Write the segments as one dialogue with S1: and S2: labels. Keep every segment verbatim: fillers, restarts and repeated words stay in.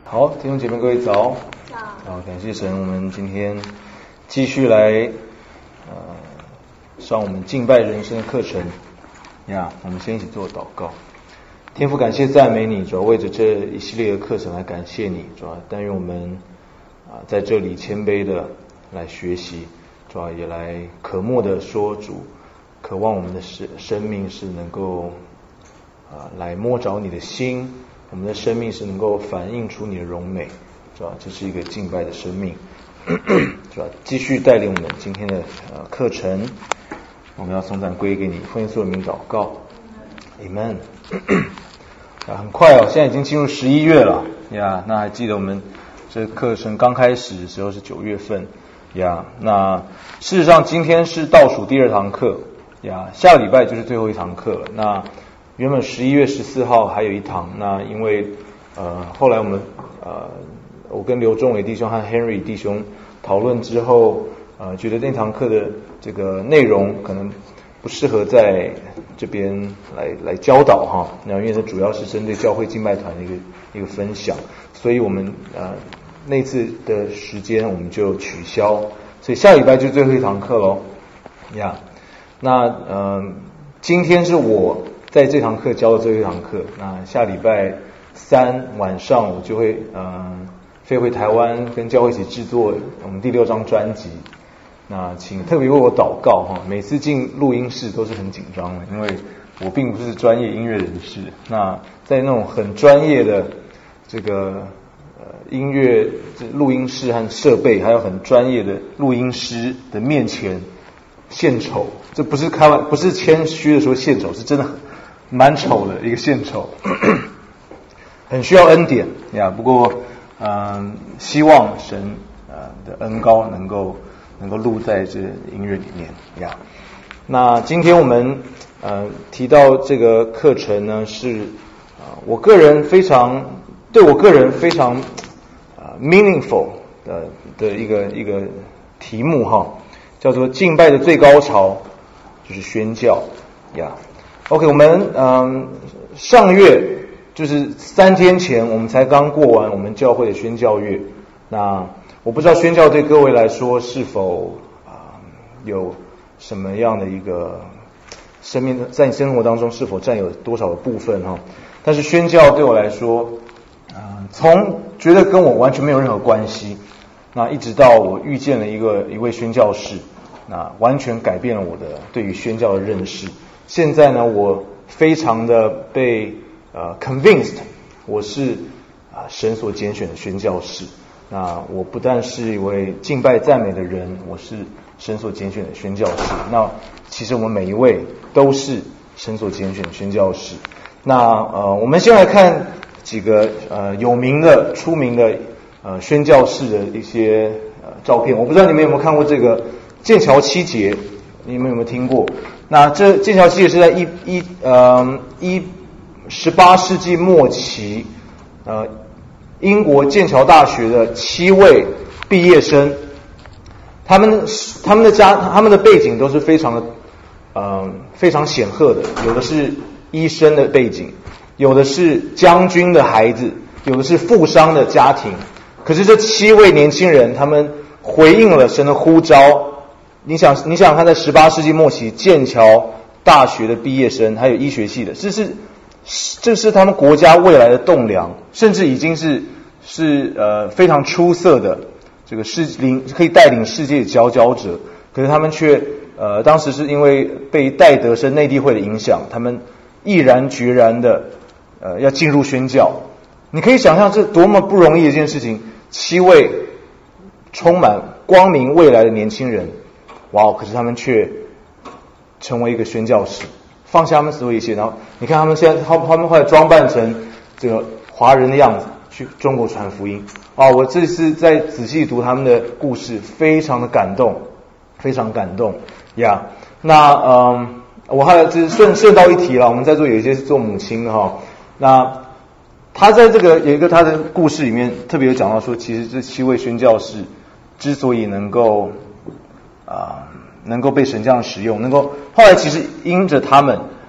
S1: 好，弟兄姐妹各位早。
S2: 早。
S1: 好，感谢神，我们今天继续来呃上我们敬拜人生的课程呀。我们先一起做祷告。天父，感谢赞美你，主要为着这一系列的课程来感谢你，主要但愿我们啊在这里谦卑的来学习，主要也来渴慕的说主，渴望我们的生生命是能够啊来摸着你的心。我们的生命是能够反映出你的荣美，是吧？这是一个敬拜的生命，是吧？继续带领我们今天的呃课程，我们要颂赞归给你，奉耶稣的名祷告 ，Amen。啊，很快哦，现在已经进入十一月了呀。那还记得我们这课程刚开始的时候是九月份呀。那事实上今天是倒数第二堂课呀，下个礼拜就是最后一堂课了。那原本十一月十四号还有一堂，那因为呃后来我们呃我跟刘仲伟弟兄和 Henry 弟兄讨论之后，呃觉得那堂课的这个内容可能不适合在这边来来教导哈，那因为它主要是针对教会敬拜团的一个一个分享，所以我们呃那次的时间我们就取消，所以下礼拜就最后一堂课咯呀。那呃今天是我在这堂课教的最后一堂课，那下礼拜三晚上我就会嗯、呃、飞回台湾，跟教会一起制作我们第六张专辑。那请特别为我祷告哈，每次进录音室都是很紧张的，因为我并不是专业音乐人士。那在那种很专业的这个呃音乐录音室和设备，还有很专业的录音师的面前献丑，这不是开玩不是谦虚的说献丑，是真的很蛮丑的一个献丑，很需要恩典呀。不过，嗯、呃，希望神呃的恩膏能够能够录在这音乐里面呀。那今天我们呃提到这个课程呢，是啊、呃、我个人非常对我个人非常啊、呃、meaningful 的的一个一个题目哈，叫做敬拜的最高潮就是宣教呀。OK， 我们嗯上个月就是三天前，我们才刚过完我们教会的宣教月。那我不知道宣教对各位来说是否啊、呃、有什么样的一个生命，在你生活当中是否占有多少的部分哈？但是宣教对我来说，啊、呃、从觉得跟我完全没有任何关系，那一直到我遇见了一个一位宣教士，那完全改变了我的对于宣教的认识。现在呢，我非常的被呃 convinced， 我是啊、呃、神所拣选的宣教士。那我不但是一位敬拜赞美的人，我是神所拣选的宣教士。那其实我们每一位都是神所拣选的宣教士。那呃，我们先来看几个呃有名的、出名的呃宣教士的一些呃照片。我不知道你们有没有看过这个剑桥七节，你们有没有听过？那这剑桥七节是在一一呃一十八世纪末期，呃英国剑桥大学的七位毕业生，他们他们的家他们的背景都是非常的呃非常显赫的，有的是医生的背景，有的是将军的孩子，有的是富商的家庭。可是这七位年轻人，他们回应了神的呼召。你想，你想想看，在十八世纪末期，剑桥大学的毕业生，还有医学系的，这是这是他们国家未来的栋梁，甚至已经是是呃非常出色的这个世领可以带领世界的佼佼者。可是他们却呃当时是因为被戴德生内地会的影响，他们毅然决然的呃要进入宣教。你可以想象这多么不容易的一件事情，七位充满光明未来的年轻人。哇！可是他们却成为一个宣教士，放下他们所有一切，然后你看他们现在，他他们后来装扮成这个华人的样子去中国传福音啊！我这次在仔细读他们的故事，非常的感动，非常感动呀。Yeah, 那嗯，我还有就是顺顺道一提了，我们在座有一些是做母亲的哈。那他在这个有一个他的故事里面特别有讲到说，其实这七位宣教士之所以能够啊、呃、能够被神这样使用，能够后来其实因着他们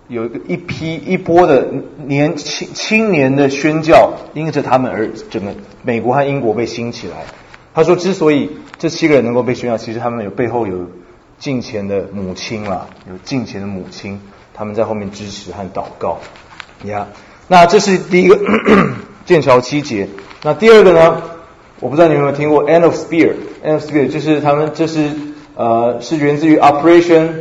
S1: 有一个一批一波的年青青年的宣教，因着他们而整个美国和英国被兴起来。他说，之所以这七个人能够被宣教，其实他们有背后有敬虔的母亲啦，有敬虔的母亲，他们在后面支持和祷告。呀、yeah. ，那这是第一个剑桥七节。那第二个呢？我不知道你们有没有听过 End of Spear。End of Spear 就是他们，这是呃是源自于 Operation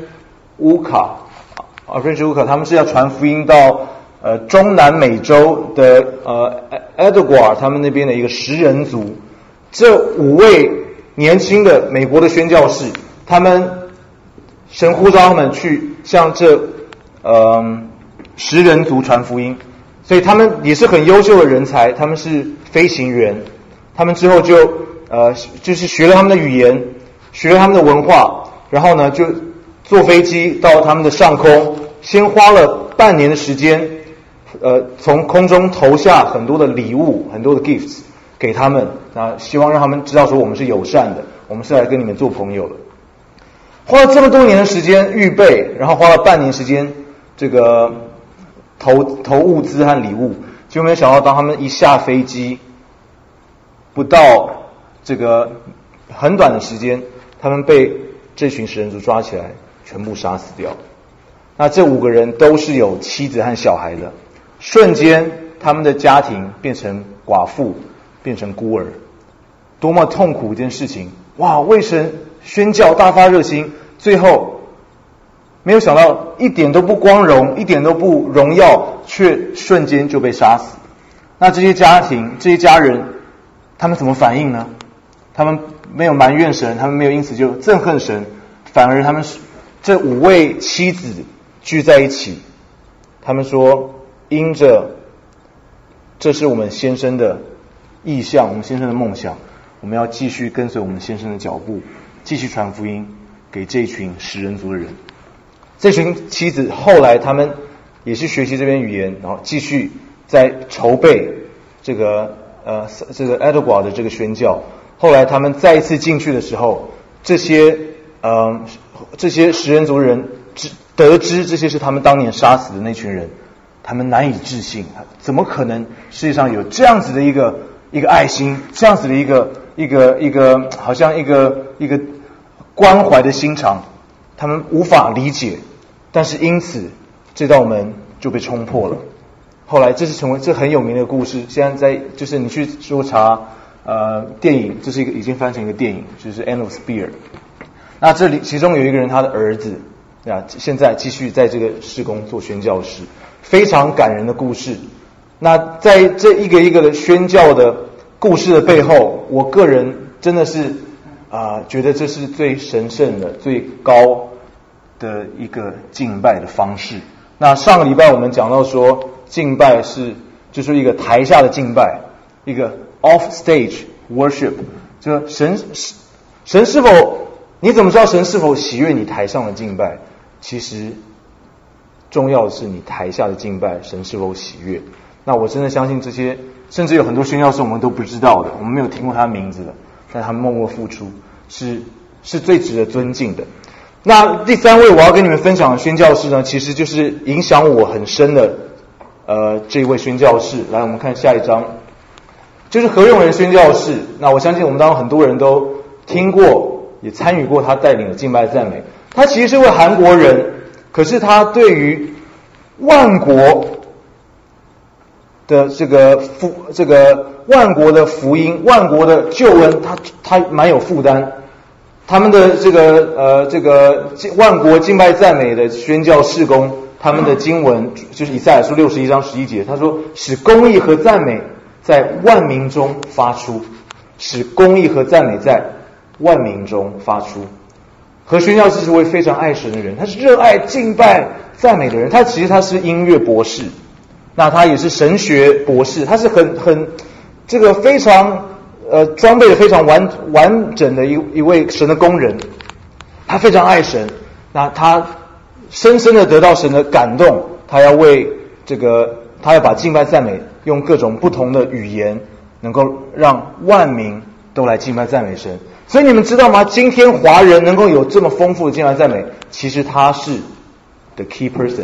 S1: Uka。Operation Uka 他们是要传福音到呃中南美洲的呃 Edouard 他们那边的一个食人族。这五位年轻的美国的宣教士，他们神呼召他们去向这呃食人族传福音，所以他们也是很优秀的人才，他们是飞行员，他们之后就呃就是学了他们的语言，学了他们的文化，然后呢就坐飞机到他们的上空，先花了半年的时间，呃从空中投下很多的礼物，很多的 gifts 给他们，啊，希望让他们知道说我们是友善的，我们是来跟你们做朋友的。花了这么多年的时间预备，然后花了半年时间这个投投物资和礼物，就没有想到当他们一下飞机，不到这个很短的时间，他们被这群食人族抓起来，全部杀死掉。那这五个人都是有妻子和小孩的，瞬间他们的家庭变成寡妇，变成孤儿，多么痛苦一件事情！哇，为神宣教大发热心，最后没有想到一点都不光荣，一点都不荣耀，却瞬间就被杀死。那这些家庭，这些家人，他们怎么反应呢？他们没有埋怨神，他们没有因此就憎恨神，反而他们这五位妻子聚在一起，他们说，因着这是我们先生的意向，我们先生的梦想，我们要继续跟随我们先生的脚步，继续传福音给这群食人族的人。这群妻子后来他们也是学习这边语言，然后继续在筹备这个呃这个 Edouard 的这个宣教。后来他们再一次进去的时候，这些呃这些食人族的人得知这些是他们当年杀死的那群人，他们难以置信，怎么可能世界上有这样子的一个一个爱心，这样子的一个一个一个好像一个一个关怀的心肠，他们无法理解。但是因此这道门就被冲破了。后来这是成为这很有名的故事，现在在就是你去说查呃电影，这是一个已经翻成一个电影，就是 End of Spear。那这里其中有一个人，他的儿子啊，现在继续在这个事工做宣教士，非常感人的故事。那在这一个一个的宣教的故事的背后，我个人真的是啊、呃，觉得这是最神圣的、最高的一个敬拜的方式。那上个礼拜我们讲到说，敬拜是就是一个台下的敬拜，一个 off stage worship， 就神神是否你怎么知道神是否喜悦你台上的敬拜？其实重要的是你台下的敬拜，神是否喜悦。那我真的相信这些，甚至有很多宣教士我们都不知道的，我们没有听过他名字的，但他们默默付出，是是最值得尊敬的。那第三位我要跟你们分享的宣教士呢，其实就是影响我很深的呃这一位宣教士。来，我们看下一章，就是何永仁宣教士。那我相信我们当中很多人都听过，也参与过他带领的敬拜赞美。他其实是位韩国人，可是他对于万国的这个福这个万国的福音、万国的救恩，他他蛮有负担。他们的这个呃这个万国敬拜赞美的宣教事工，他们的经文就是以赛亚书六十一章十一节，他说：“使公义和赞美在万民中发出，使公义和赞美在万民中发出。”何宣教士是位非常爱神的人，他是热爱敬拜赞美的人。他其实他是音乐博士，那他也是神学博士，他是很很这个非常。呃，装备的非常完完整的一一位神的工人，他非常爱神，那他深深的得到神的感动，他要为这个，他要把敬拜赞美用各种不同的语言，能够让万民都来敬拜赞美神。所以你们知道吗？今天华人能够有这么丰富的敬拜赞美，其实他是 the key person，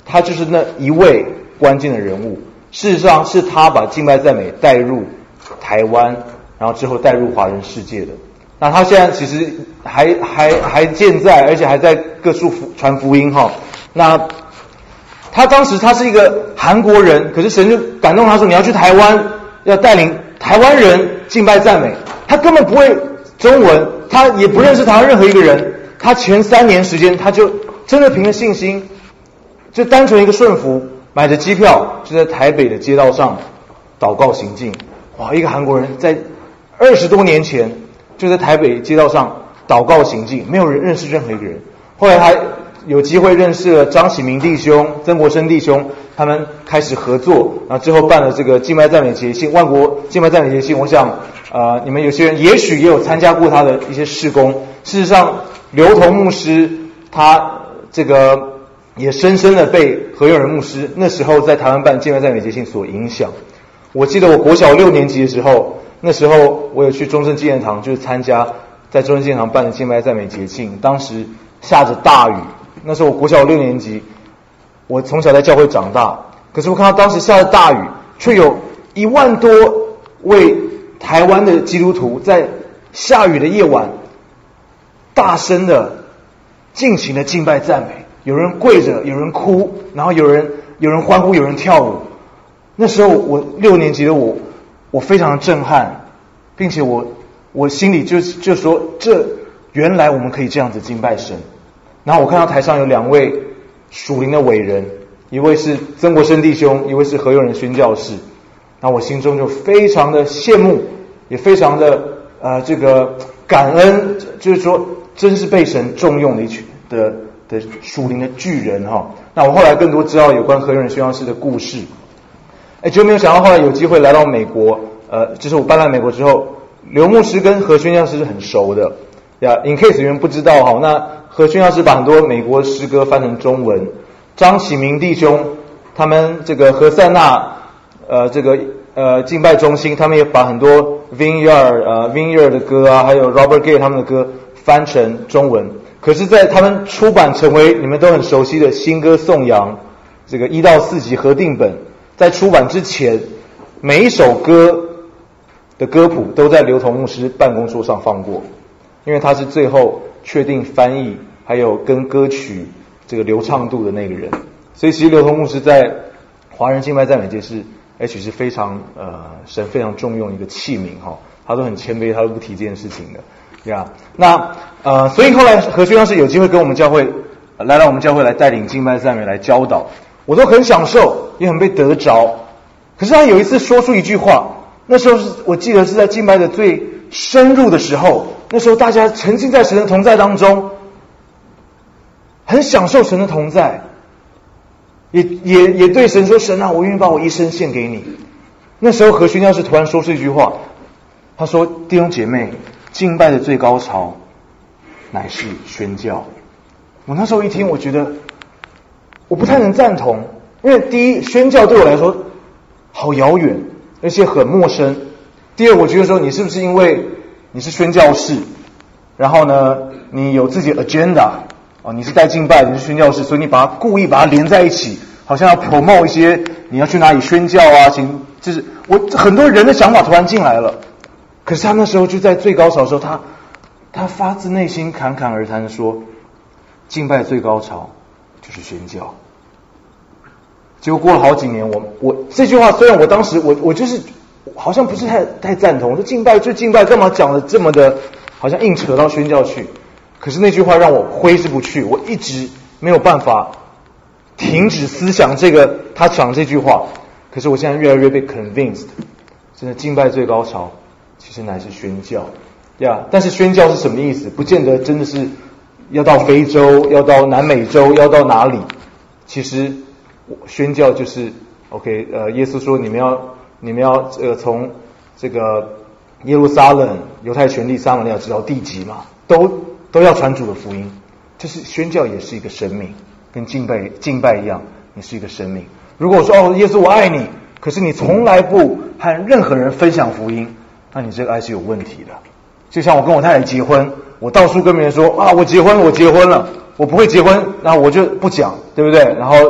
S1: 他就是那一位关键的人物。事实上是他把敬拜赞美带入台湾，然后之后带入华人世界的。那他现在其实还还还健在，而且还在各处传福音哈。那他当时他是一个韩国人，可是神就感动他说，你要去台湾，要带领台湾人敬拜赞美。他根本不会中文，他也不认识台湾任何一个人。他前三年时间，他就真的凭着信心，就单纯一个顺服，买着机票就在台北的街道上祷告行进。哇，一个韩国人在二十多年前就在台北街道上祷告行进，没有人认识任何一个人。后来他有机会认识了张启明弟兄、曾国生弟兄，他们开始合作，然后之后办了这个敬拜赞美节庆、万国敬拜赞美节庆。我想，呃，你们有些人也许也有参加过他的一些事工。事实上，刘同牧师他这个也深深的被何永仁牧师那时候在台湾办敬拜赞美节庆所影响。我记得我国小六年级的时候，那时候我有去中正纪念堂，就是参加在中正纪念堂办的敬拜赞美节庆。当时下着大雨，那时候我国小六年级，我从小在教会长大，可是我看到当时下着大雨，却有一万多位台湾的基督徒在下雨的夜晚大声的尽情的敬拜赞美，有人跪着，有人哭，然后有人有人欢呼，有人跳舞。那时候我六年级的我，我非常的震撼，并且我我心里就就说，这原来我们可以这样子敬拜神。然后我看到台上有两位属灵的伟人，一位是曾国生弟兄，一位是何永仁宣教士。那我心中就非常的羡慕，也非常的呃这个感恩，就是说真是被神重用的一群的的属灵的巨人哈。那我后来更多知道有关何永仁宣教士的故事。哎，就没有想到后来有机会来到美国，呃，就是我搬来美国之后，刘牧师跟何宣教士是很熟的呀。In case 有人不知道哈，那何宣教士把很多美国诗歌翻成中文，张启明弟兄他们这个何塞纳呃这个呃敬拜中心，他们也把很多 Vineyard 呃 Vineyard 的歌啊，还有 Robert Gay 他们的歌翻成中文。可是在他们出版成为你们都很熟悉的新歌颂扬这个一到四集合订本，在出版之前，每一首歌的歌谱都在刘同牧师办公桌上放过，因为他是最后确定翻译还有跟歌曲这个流畅度的那个人。所以其实刘同牧师在华人敬拜赞美界是 H 是非常呃神非常重用一个器皿哈，他都很谦卑，他都不提这件事情的呀。那呃所以后来何宣教士有机会跟我们教会、呃、来到我们教会来带领敬拜赞美来教导，我都很享受，也很被得着。可是他有一次说出一句话，那时候是我记得是在敬拜的最深入的时候，那时候大家沉浸在神的同在当中，很享受神的同在，也也也对神说，神啊，我愿意把我一生献给你。那时候何宣教士突然说出一句话，他说，弟兄姐妹，敬拜的最高潮乃是宣教。我那时候一听，我觉得我不太能赞同，因为第一，宣教对我来说好遥远，而且很陌生。第二，我觉得说你是不是因为你是宣教士，然后呢你有自己的 agenda 哦，你是带敬拜，你是宣教士，所以你把它故意把它连在一起，好像要 promote 一些你要去哪里宣教啊，行，就是我很多人的想法突然进来了。可是他那时候就在最高潮的时候，他他发自内心侃侃而谈说，敬拜最高潮就是宣教。结果过了好几年，我我这句话虽然我当时我我就是好像不是太太赞同，我说敬拜就敬拜，干嘛讲的这么的，好像硬扯到宣教去。可是那句话让我挥之不去，我一直没有办法停止思想这个他讲这句话。可是我现在越来越被 convinced， 真的敬拜最高潮其实乃是宣教呀。Yeah, 但是宣教是什么意思？不见得真的是要到非洲，要到南美洲，要到哪里。其实宣教就是 OK， 呃，耶稣说你们要你们要呃从这个耶路撒冷、犹太全地、撒玛利亚直到地极嘛，都都要传主的福音。就是宣教也是一个生命，跟敬拜敬拜一样，你是一个生命。如果我说哦，耶稣我爱你，可是你从来不和任何人分享福音，那你这个爱是有问题的。就像我跟我太太结婚，我到处跟别人说啊，我结婚了，我结婚了，我不会结婚，那我就不讲，对不对？然后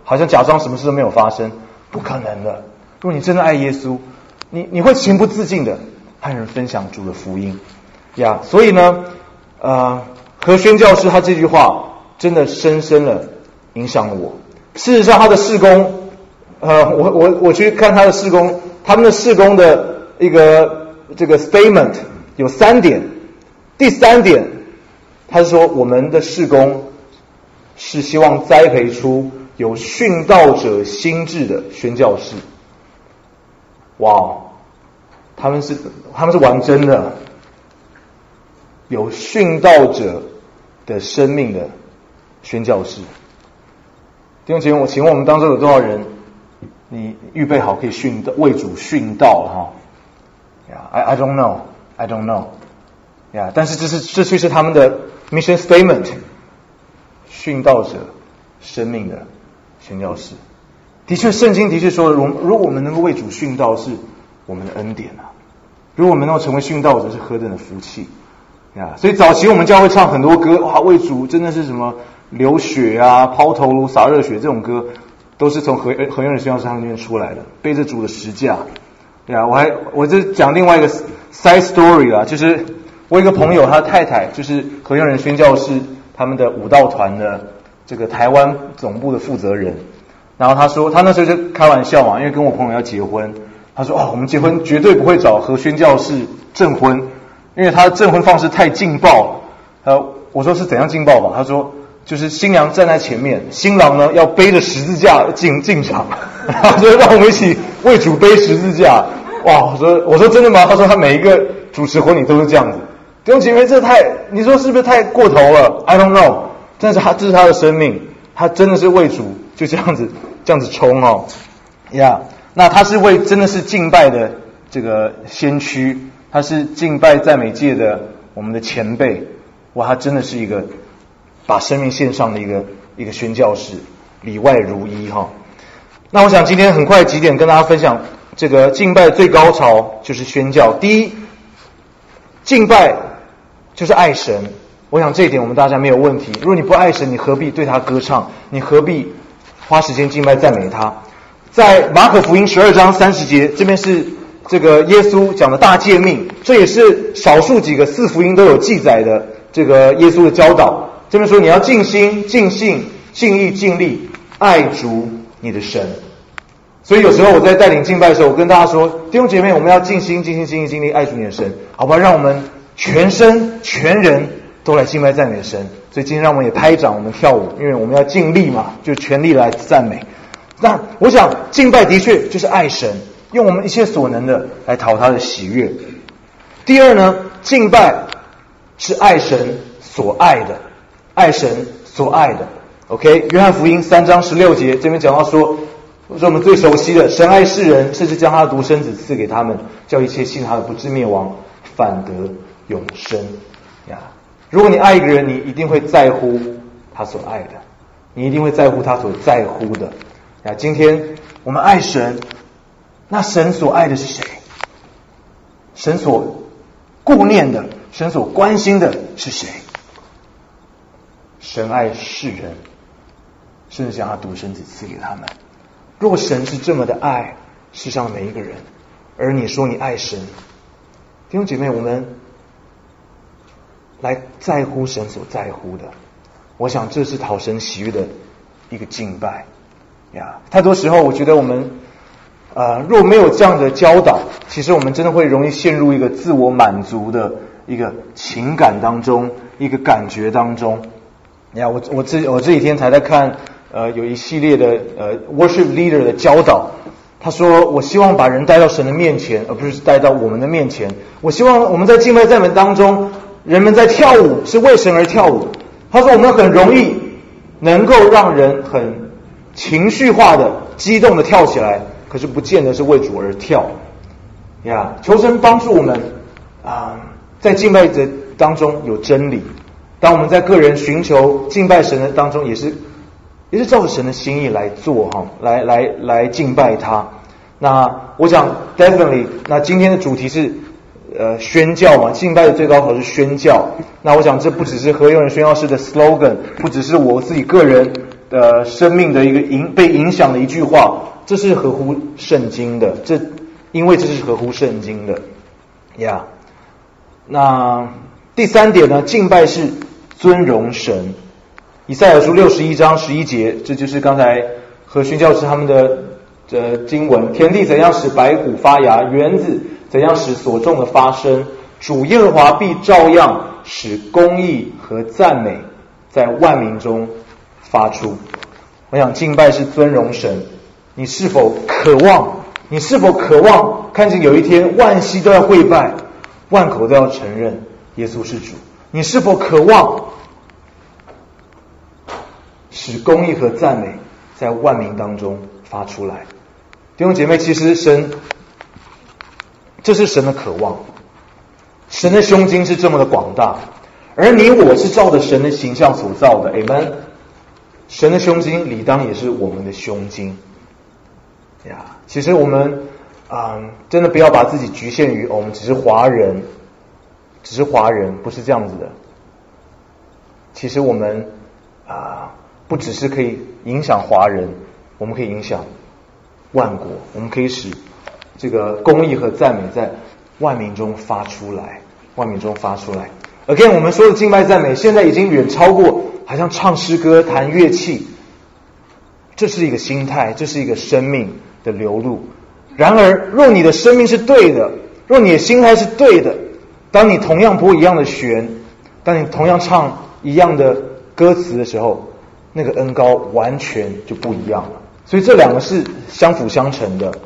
S1: 好像假装什么事都没有发生，不可能的。如果你真的爱耶稣，你你会情不自禁的和人分享主的福音呀。所以呢，呃，和宣教士他这句话真的深深的影响了我。事实上，他的事工，呃，我我我去看他的事工，他们的事工的一个这个 statement 有三点。第三点，他是说我们的事工是希望栽培出有殉道者心智的宣教士。哇，他们是他们是玩真的，有殉道者的生命的宣教士。弟兄姐妹，我请问我们当中有多少人，你预备好可以殉道为主殉道哈？呀、yeah, I I don't know, I don't know. 呀、yeah, ，但是这是这却是他们的 mission statement， 殉道者生命的宣教士。的确，圣经的确说，如如果我们能够为主殉道，是我们的恩典啊；如果我们能够成为殉道者，是何等的福气呀！所以早期我们教会唱很多歌，哇，为主真的是什么流血啊、抛头颅、洒热血这种歌，都是从何何永仁宣教士他们那边出来的，背着主的十架。呀，我还我这讲另外一个 side story 啦，就是我有一个朋友，他的太太就是何永仁宣教士他们的舞蹈团的这个台湾总部的负责人。然后他说，他那时候就开玩笑嘛，因为跟我朋友要结婚，他说：“哦，我们结婚绝对不会找何宣教士证婚，因为他的证婚方式太劲爆。”呃，我说是怎样劲爆吧？他说就是新娘站在前面，新郎呢要背着十字架进进场，他说让我们一起为主背十字架。哇，我说我说真的吗？他说他每一个主持婚礼都是这样子。弟兄姐妹，这太你说是不是太过头了 ？I don't know， 但是他这是他的生命，他真的是为主。就这样子，这样子冲哦，呀、yeah ，那他是为真的是敬拜的这个先驱，他是敬拜赞美界的我们的前辈，哇，他真的是一个把生命献上的一个一个宣教士，里外如一哈、哦。那我想今天很快几点跟大家分享，这个敬拜的最高潮就是宣教。第一，敬拜就是爱神，我想这一点我们大家没有问题。如果你不爱神，你何必对他歌唱？你何必花时间敬拜赞美他？在马可福音十二章三十节，这边是这个耶稣讲的大诫命，这也是少数几个四福音都有记载的这个耶稣的教导。这边说你要尽心、尽性、尽意、尽力爱主你的神。所以有时候我在带领敬拜的时候，我跟大家说，弟兄姐妹，我们要尽心、尽心、尽意、尽力爱主你的神，好吧？让我们全身全人都来敬拜赞美神。所以今天让我们也拍掌，我们跳舞，因为我们要尽力嘛，就全力来赞美。那我想敬拜的确就是爱神，用我们一切所能的来讨他的喜悦。第二呢，敬拜是爱神所爱的，爱神所爱的。OK， 约翰福音三章十六节这边讲到说，说我们最熟悉的，神爱世人，甚至将他的独生子赐给他们，叫一切信他的不至灭亡，反得永生呀。如果你爱一个人，你一定会在乎他所爱的，你一定会在乎他所在乎的呀。今天我们爱神，那神所爱的是谁？神所顾念的，神所关心的是谁？神爱世人，甚至将他独生子赐给他们。若神是这么的爱世上的每一个人，而你说你爱神，弟兄姐妹，我们来在乎神所在乎的，我想这是讨神喜悦的一个敬拜呀。太多时候我觉得我们呃若没有这样的教导，其实我们真的会容易陷入一个自我满足的一个情感当中，一个感觉当中呀。我我这我这几天才在看呃有一系列的呃 worship leader 的教导，他说我希望把人带到神的面前，而不是带到我们的面前。我希望我们在敬拜赞美当中，人们在跳舞是为神而跳舞。他说我们很容易能够让人很情绪化的激动的跳起来，可是不见得是为主而跳呀。求神帮助我们啊，在敬拜者当中有真理，当我们在个人寻求敬拜神的当中，也是也是照着神的心意来做哈，来来来敬拜他。那我想 definitely， 那今天的主题是呃宣教嘛，敬拜的最高潮是宣教。那我想这不只是何永仁宣教士的 slogan， 不只是我自己个人呃生命的一个影被影响的一句话，这是合乎圣经的，这因为这是合乎圣经的呀。Yeah. 那第三点呢，敬拜是尊荣神。以赛亚书六十一章十一节，这就是刚才和宣教师他们的呃经文：田地怎样使白骨发芽，园子怎样使所种的发生，主耶和华必照样使公义和赞美在万民中发出。我想敬拜是尊荣神，你是否渴望？你是否渴望看见有一天万膝都要跪拜，万口都要承认耶稣是主？你是否渴望使公义和赞美在万民当中发出来？弟兄姐妹，其实神，这是神的渴望，神的胸襟是这么的广大，而你我是照着神的形象所造的 Amen。 神的胸襟理当也是我们的胸襟呀。其实我们啊、嗯，真的不要把自己局限于、哦、我们只是华人，只是华人，不是这样子的。其实我们啊、呃，不只是可以影响华人，我们可以影响万国，我们可以使这个公义和赞美在万民中发出来，万民中发出来。Again， 我们说的敬拜赞美，现在已经远超过好像唱诗歌、弹乐器，这是一个心态，这是一个生命的流露。然而，若你的生命是对的，若你的心态是对的，当你同样拨一样的弦，当你同样唱一样的歌词的时候，那个恩膏完全就不一样了。所以这两个是相辅相成的。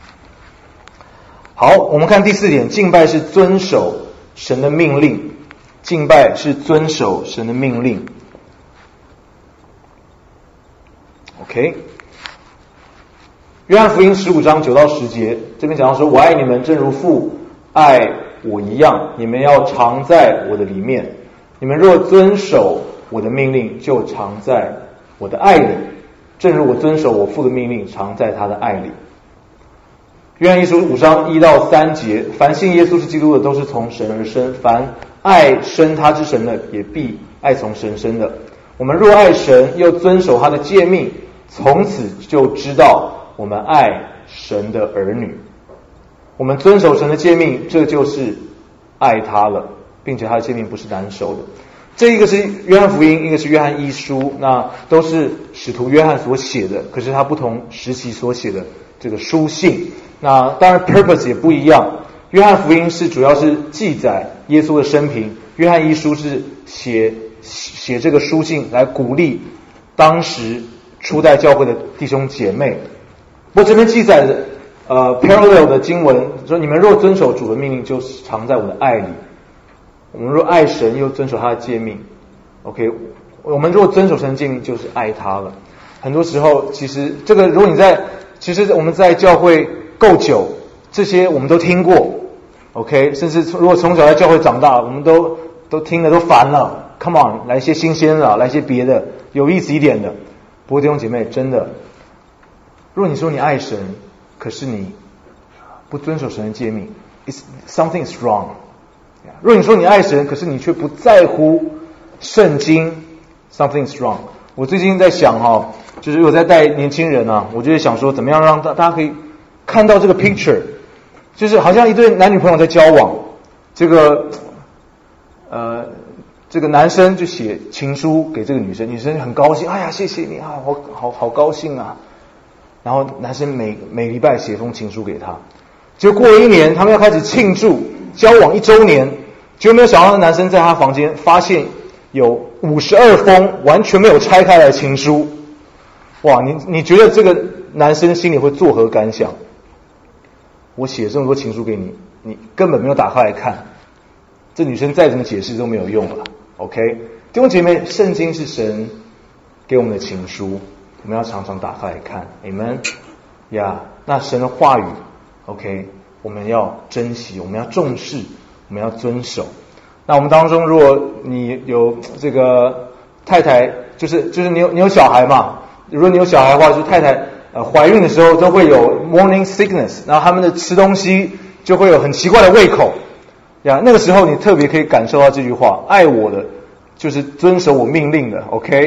S1: 好，我们看第四点，敬拜是遵守神的命令。敬拜是遵守神的命令。OK， 约翰福音十五章九到十节，这边讲到说：“我爱你们，正如父爱我一样，你们要常在我的里面。你们若遵守我的命令，就常在我的爱里，正如我遵守我父的命令，常在他的爱里。”约翰一书五章一到三节，凡信耶稣是基督的，都是从神而生；凡爱生他之神的，也必爱从神生的。我们若爱神，又遵守他的诫命，从此就知道我们爱神的儿女。我们遵守神的诫命，这就是爱他了，并且他的诫命不是难守的。这一个是约翰福音，一个是约翰一书，那都是使徒约翰所写的，可是他不同时期所写的这个书信，那当然 purpose 也不一样。约翰福音是主要是记载耶稣的生平，约翰一书是写写这个书信来鼓励当时初代教会的弟兄姐妹。我这边记载的呃 parallel 的经文说：“你们若遵守主的命令，就常在我的爱里。我们若爱神，又遵守他的诫命 ，OK， 我们若遵守神的诫命，就是爱他了。”很多时候，其实这个如果你在，其实我们在教会够久，这些我们都听过 ，OK， 甚至如果从小在教会长大，我们都都听得都烦了。Come on， 来一些新鲜的，来一些别的，有意思一点的。不过弟兄姐妹，真的，如果你说你爱神，可是你不遵守神的诫命 ，it's something is wrong。如果你说你爱神，可是你却不在乎圣经 ，something is wrong。我最近在想哈，就是我在带年轻人啊，我就想说，怎么样让大大家可以看到这个 picture， 就是好像一对男女朋友在交往，这个呃这个男生就写情书给这个女生，女生很高兴，哎呀谢谢你啊，好好好高兴啊。然后男生每每礼拜写封情书给她，结果过了一年，他们要开始庆祝交往一周年，结果没有想到男生在他房间发现有五十二封完全没有拆开来的情书。哇，你你觉得这个男生心里会作何感想？我写这么多情书给你，你根本没有打开来看，这女生再怎么解释都没有用了。OK， 弟兄姐妹，圣经是神给我们的情书，我们要常常打开来看。Amen， 呀、yeah, ，那神的话语 ，OK， 我们要珍惜，我们要重视，我们要遵守。那我们当中，如果你有这个太太，就是就是你有你有小孩嘛？如果你有小孩的话，就太太呃怀孕的时候都会有 morning sickness， 然后他们的吃东西就会有很奇怪的胃口呀。那个时候你特别可以感受到这句话：爱我的就是遵守我命令的 ，OK，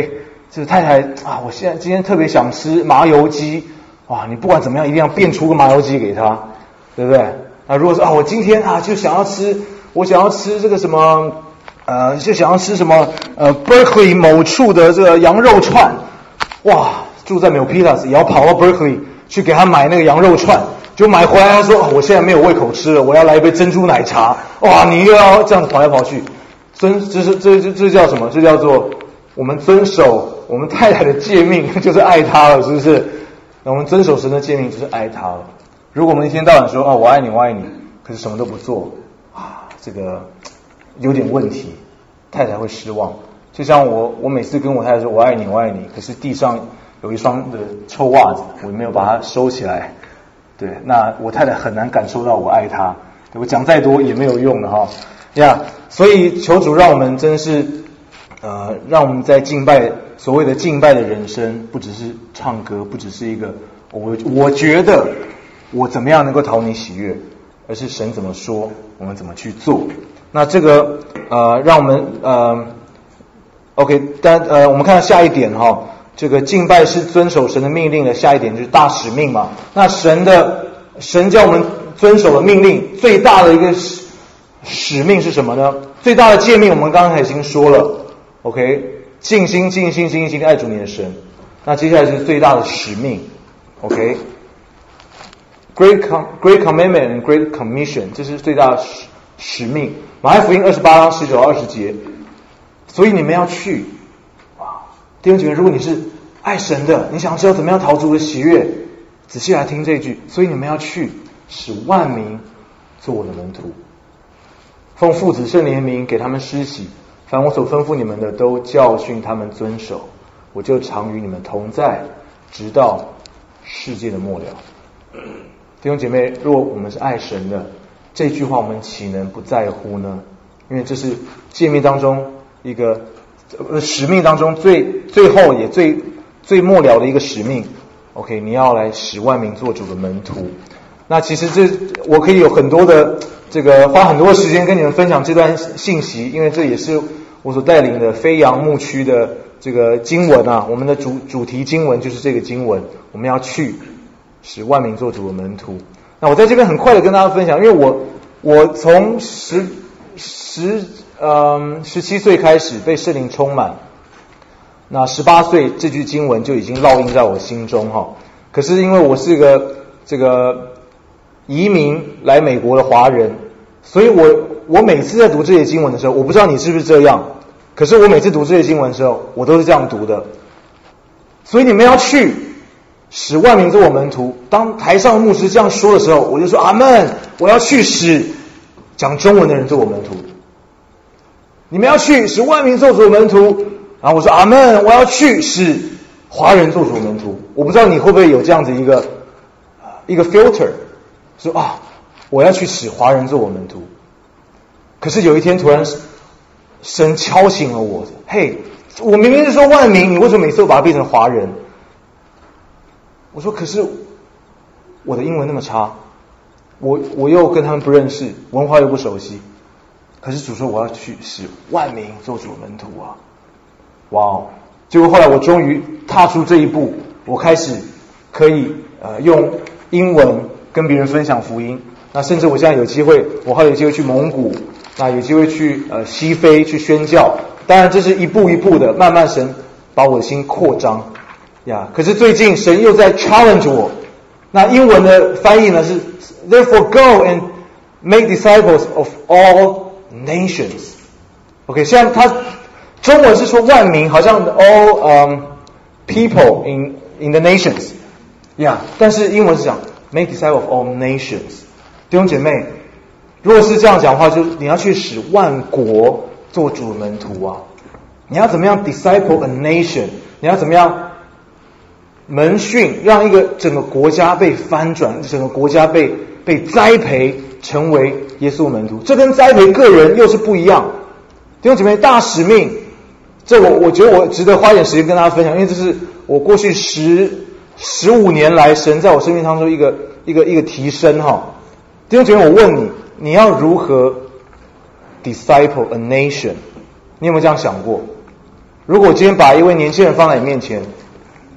S1: 这个太太啊，我现在今天特别想吃麻油鸡，哇，你不管怎么样一定要变出个麻油鸡给他，对不对？啊，如果说啊，我今天啊就想要吃，我想要吃这个什么，呃，就想要吃什么呃 Berkeley 某处的这个羊肉串，哇，住在 Milpitas 也要跑到 Berkeley 去给他买那个羊肉串。就买回来，他说、哦：“我现在没有胃口吃了，我要来一杯珍珠奶茶。”哇，你又要这样子跑来跑去，遵这是这这这叫什么？这叫做我们遵守我们太太的诫命，就是爱她了，是不是？那我们遵守神的诫命，就是爱她了。如果我们一天到晚说：“哦，我爱你，我爱你”，可是什么都不做啊，这个有点问题，太太会失望。就像我，我每次跟我太太说：“我爱你，我爱你”，可是地上有一双的臭袜子，我没有把它收起来。对，那我太太很难感受到我爱她，我讲再多也没有用的哈呀。所以求主让我们真是，呃，让我们在敬拜所谓的敬拜的人生，不只是唱歌，不只是一个我我觉得我怎么样能够讨你喜悦，而是神怎么说，我们怎么去做。那这个呃，让我们呃 ，OK， 但呃，我们看下一点哈。这个敬拜是遵守神的命令的下一点就是大使命嘛。那神的神叫我们遵守的命令，最大的一个使使命是什么呢？最大的诫命我们刚才已经说了 ，OK， 尽心尽心尽心爱主你的神。那接下来是最大的使命 ，OK，Great Com Great Commandment and Great Commission， 这是最大的使使命。马太福音二十八章十九到二十节，所以你们要去。弟兄姐妹，如果你是爱神的，你想知道怎么样讨主的喜悦，仔细来听这句。所以你们要去，使万民做我的门徒，奉父子圣灵的名给他们施洗，凡我所吩咐你们的，都教训他们遵守。我就常与你们同在，直到世界的末了。弟兄姐妹，如果我们是爱神的，这句话我们岂能不在乎呢？因为这是诫命当中一个。呃，使命当中最最后也最最末了的一个使命 ，OK， 你要来使万民做主的门徒。那其实这我可以有很多的这个花很多的时间跟你们分享这段信息，因为这也是我所带领的飞扬牧区的这个经文啊。我们的主主题经文就是这个经文，我们要去使万民做主的门徒。那我在这边很快的跟大家分享，因为我我从十十。嗯，十七岁开始被圣灵充满，那十八岁这句经文就已经烙印在我心中哈。可是因为我是个这个移民来美国的华人，所以我我每次在读这些经文的时候，我不知道你是不是这样，可是我每次读这些经文的时候，我都是这样读的。所以你们要去使万民做我门徒。当台上的牧师这样说的时候，我就说阿们，我要去使讲中文的人做我门徒。你们要去使万民做主门徒，然后我说阿们，我要去使华人做主门徒。我不知道你会不会有这样子一个一个 filter， 说啊，我要去使华人做我门徒。可是有一天突然神敲醒了我，嘿，我明明是说万民，你为什么每次都把它变成华人？我说可是我的英文那么差，我我又跟他们不认识，文化又不熟悉。可是主说我要去使万民做主门徒啊！哇哦！结果后来我终于踏出这一步，我开始可以呃用英文跟别人分享福音。那甚至我现在有机会，我还有机会去蒙古，那有机会去呃西非去宣教。当然这是一步一步的，慢慢神把我的心扩张呀。可是最近神又在 challenge 我。那英文的翻译呢是 Therefore go and make disciples of all nations。 OK， 像他中文是说万民，好像 all um, people in in the nations， yeah， 但是英文是讲 make disciples of all nations。 弟兄姐妹，如果是这样讲的话，就是你要去使万国做主门徒啊！你要怎么样 disciple a nation？ 你要怎么样门训，让一个整个国家被翻转，整个国家被被栽培成为耶稣门徒。这跟栽培个人又是不一样。弟兄姐妹，大使命，这我我觉得我值得花一点时间跟大家分享，因为这是我过去十十五年来神在我生命当中一个一个一个提升哈。弟兄姐妹，我问你，你要如何 disciple a nation？ 你有没有这样想过？ 如果今天把一位年轻人放在你面前，